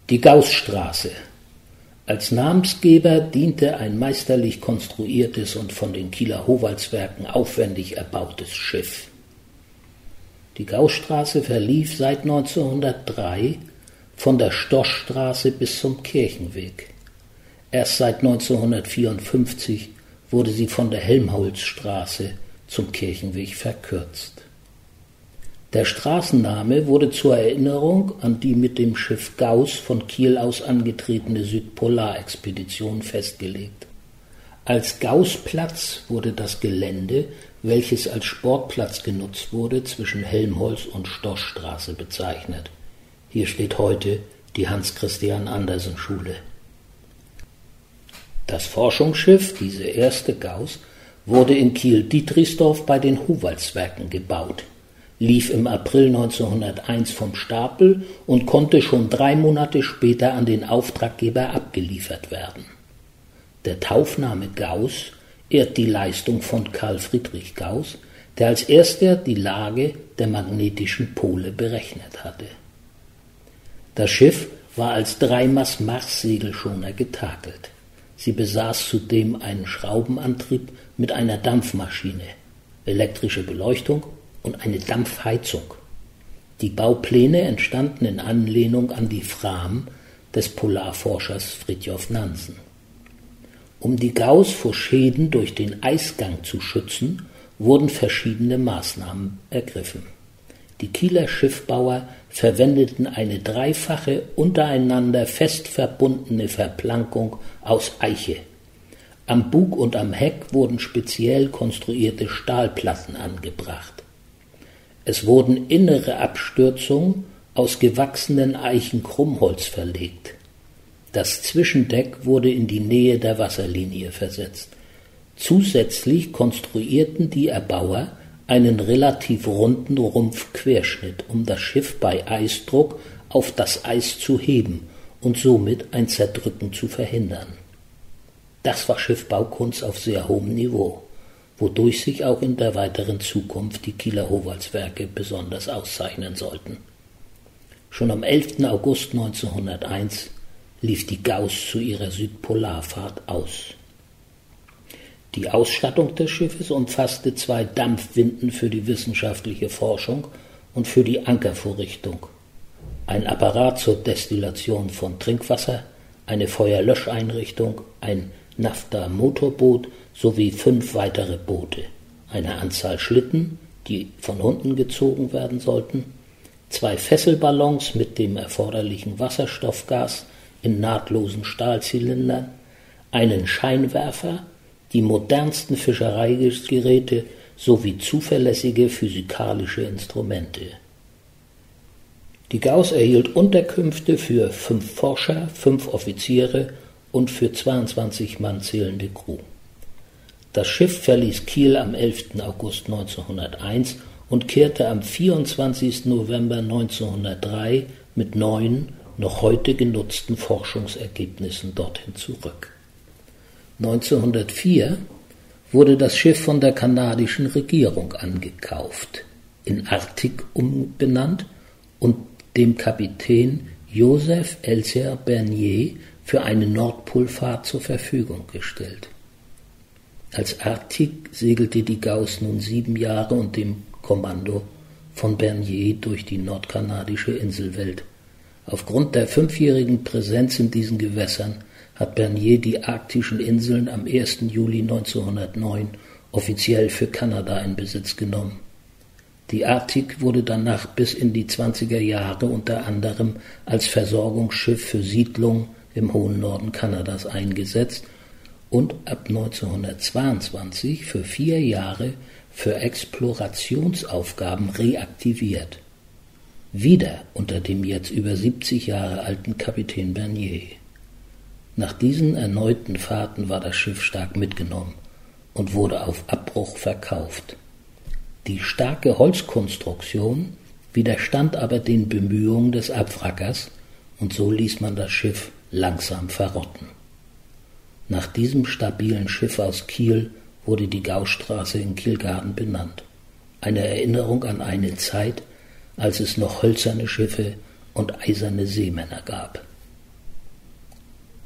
Die Gaußstraße. Als Namensgeber diente ein meisterlich konstruiertes und von den Kieler Howaldswerken aufwendig erbautes Schiff. Die Gaußstraße verlief seit 1903 von der Stoschstraße bis zum Kirchenweg. Erst seit 1954 wurde sie von der Helmholtzstraße zum Kirchenweg verkürzt. Der Straßenname wurde zur Erinnerung an die mit dem Schiff Gauß von Kiel aus angetretene Südpolarexpedition festgelegt. Als Gaußplatz wurde das Gelände, welches als Sportplatz genutzt wurde, zwischen Helmholtz und Stoschstraße bezeichnet. Hier steht heute die Hans-Christian-Andersen-Schule. Das Forschungsschiff, diese erste Gauß, wurde in Kiel-Dietrichsdorf bei den Howaldswerken gebaut, lief im April 1901 vom Stapel und konnte schon 3 Monate später an den Auftraggeber abgeliefert werden. Der Taufname Gauß ehrt die Leistung von Carl Friedrich Gauß, der als erster die Lage der magnetischen Pole berechnet hatte. Das Schiff war als 3-Mast-Mars-Segelschoner getakelt. Sie besaß zudem einen Schraubenantrieb mit einer Dampfmaschine, elektrische Beleuchtung und eine Dampfheizung. Die Baupläne entstanden in Anlehnung an die Fram des Polarforschers Fridtjof Nansen. Um die Gauß vor Schäden durch den Eisgang zu schützen, wurden verschiedene Maßnahmen ergriffen. Die Kieler Schiffbauer verwendeten eine dreifache, untereinander fest verbundene Verplankung aus Eiche. Am Bug und am Heck wurden speziell konstruierte Stahlplatten angebracht. Es wurden innere Abstürzungen aus gewachsenen Eichenkrummholz verlegt. Das Zwischendeck wurde in die Nähe der Wasserlinie versetzt. Zusätzlich konstruierten die Erbauer einen relativ runden Rumpfquerschnitt, um das Schiff bei Eisdruck auf das Eis zu heben und somit ein Zerdrücken zu verhindern. Das war Schiffbaukunst auf sehr hohem Niveau, wodurch sich auch in der weiteren Zukunft die Kieler Howaldswerke besonders auszeichnen sollten. Schon am 11. August 1901 lief die Gauß zu ihrer Südpolarfahrt aus. Die Ausstattung des Schiffes umfasste 2 Dampfwinden für die wissenschaftliche Forschung und für die Ankervorrichtung, ein Apparat zur Destillation von Trinkwasser, eine Feuerlöscheinrichtung, ein Naphtha-Motorboot sowie 5 weitere Boote, eine Anzahl Schlitten, die von Hunden gezogen werden sollten, 2 Fesselballons mit dem erforderlichen Wasserstoffgas in nahtlosen Stahlzylindern, einen Scheinwerfer, die modernsten Fischereigeräte sowie zuverlässige physikalische Instrumente. Die Gauß erhielt Unterkünfte für 5 Forscher, 5 Offiziere und für 22 Mann zählende Crew. Das Schiff verließ Kiel am 11. August 1901 und kehrte am 24. November 1903 mit 9 noch heute genutzten Forschungsergebnissen dorthin zurück. 1904 wurde das Schiff von der kanadischen Regierung angekauft, in Arctic umbenannt und dem Kapitän Joseph Elser Bernier für eine Nordpolfahrt zur Verfügung gestellt. Als Arctic segelte die Gauß nun 7 Jahre unter dem Kommando von Bernier durch die nordkanadische Inselwelt. Aufgrund der 5-jährigen Präsenz in diesen Gewässern hat Bernier die arktischen Inseln am 1. Juli 1909 offiziell für Kanada in Besitz genommen. Die Arctic wurde danach bis in die 20er Jahre unter anderem als Versorgungsschiff für Siedlungen im hohen Norden Kanadas eingesetzt und ab 1922 für 4 Jahre für Explorationsaufgaben reaktiviert. Wieder unter dem jetzt über 70 Jahre alten Kapitän Bernier. Nach diesen erneuten Fahrten war das Schiff stark mitgenommen und wurde auf Abbruch verkauft. Die starke Holzkonstruktion widerstand aber den Bemühungen des Abwrackers und so ließ man das Schiff langsam verrotten. Nach diesem stabilen Schiff aus Kiel wurde die Gaußstraße in Kielgarten benannt. Eine Erinnerung an eine Zeit, als es noch hölzerne Schiffe und eiserne Seemänner gab.